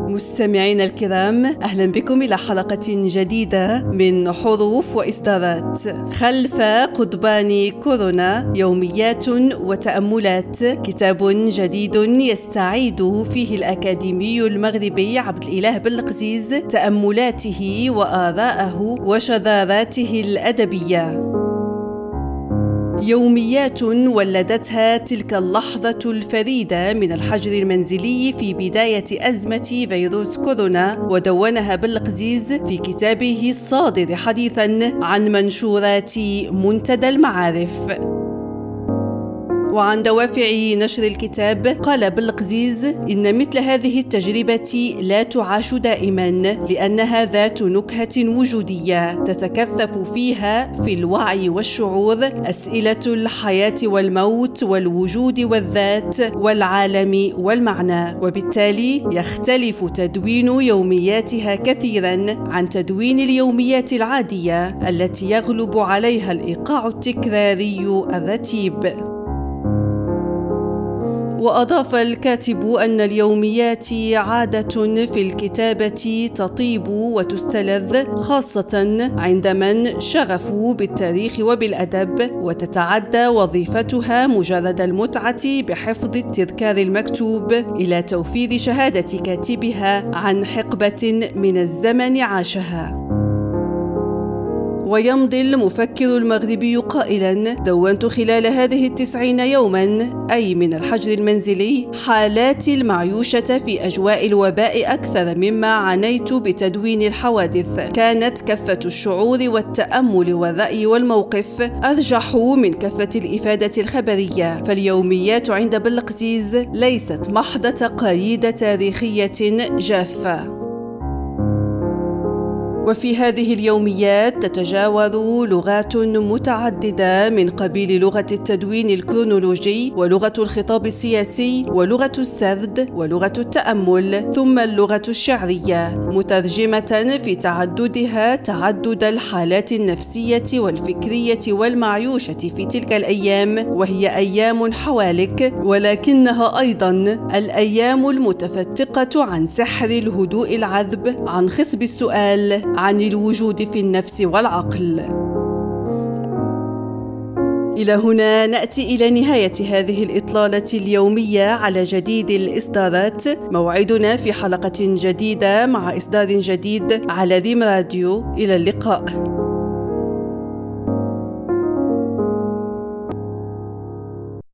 مستمعينا الكرام، أهلا بكم إلى حلقة جديدة من حروف وإصدارات. خلف قضبان كورونا، يوميات وتأملات، كتاب جديد يستعيد فيه الأكاديمي المغربي عبد الإله بلقزيز تأملاته وآراءه وشذاراته الأدبية. يوميات ولدتها تلك اللحظة الفريدة من الحجر المنزلي في بداية أزمة فيروس كورونا، ودونها بلقزيز في كتابه الصادر حديثا عن منشورات منتدى المعارف. وعن دوافع نشر الكتاب قال بلقزيز إن مثل هذه التجربة لا تعاش دائما، لأنها ذات نكهة وجودية تتكثف فيها في الوعي والشعور أسئلة الحياة والموت والوجود والذات والعالم والمعنى، وبالتالي يختلف تدوين يومياتها كثيرا عن تدوين اليوميات العادية التي يغلب عليها الإيقاع التكراري الرتيب. وأضاف الكاتب أن اليوميات عادة في الكتابة تطيب وتستلذ، خاصة عند من شغفوا بالتاريخ وبالأدب، وتتعدى وظيفتها مجرد المتعة بحفظ التذكار المكتوب إلى توفير شهادة كاتبها عن حقبة من الزمن عاشها. ويمضي المفكر المغربي قائلا: دونت خلال هذه 90 يوما، أي من الحجر المنزلي، حالاتي المعيوشة في أجواء الوباء أكثر مما عانيت بتدوين الحوادث. كانت كفة الشعور والتأمل والرأي والموقف أرجح من كفة الإفادة الخبرية، فاليوميات عند بلقزيز ليست محض تقاييد تاريخية جافة. وفي هذه اليوميات تتجاور لغات متعددة، من قبيل لغة التدوين الكرونولوجي، ولغة الخطاب السياسي، ولغة السرد، ولغة التأمل، ثم اللغة الشعرية، مترجمة في تعددها تعدد الحالات النفسية والفكرية والمعيوشة في تلك الأيام، وهي أيام حوالك، ولكنها أيضا الأيام المتفتقة عن سحر الهدوء العذب، عن خصب السؤال، عن الوجود في النفس والعقل. إلى هنا نأتي إلى نهاية هذه الإطلالة اليومية على جديد الإصدارات. موعدنا في حلقة جديدة مع إصدار جديد على ريم راديو. إلى اللقاء.